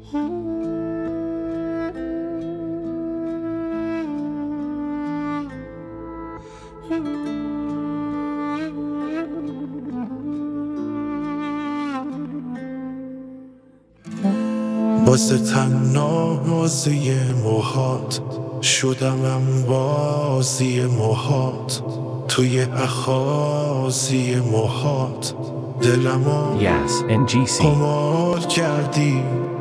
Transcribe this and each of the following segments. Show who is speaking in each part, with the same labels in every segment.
Speaker 1: واسه تنازی موهات شدم انبازی موهات، توی اخازی موهات دلمو قمار کردی.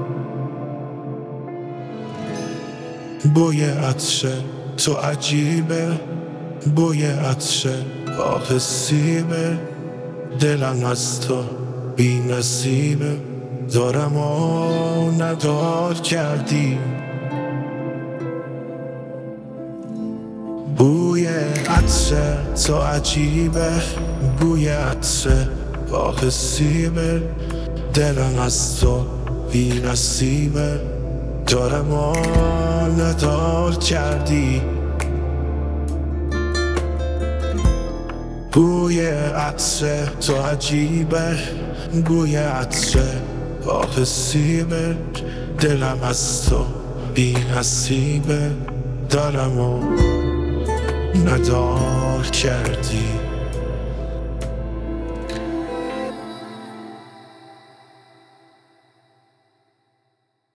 Speaker 1: بوی عطر تو عجیبه، بوی عطر آه سیبه، دلم از تو بی نصیبه، دارم و ندار کردی. بوی عطر تو عجیبه، بوی عطر آه سیبه، دلم از تو بی نصیبه، دارم و ندار کردی. بوی عطر تو عجیبه، بوی عطر آه سیبه، دلم از تو بی نصیبه، دارم و ندار کردی.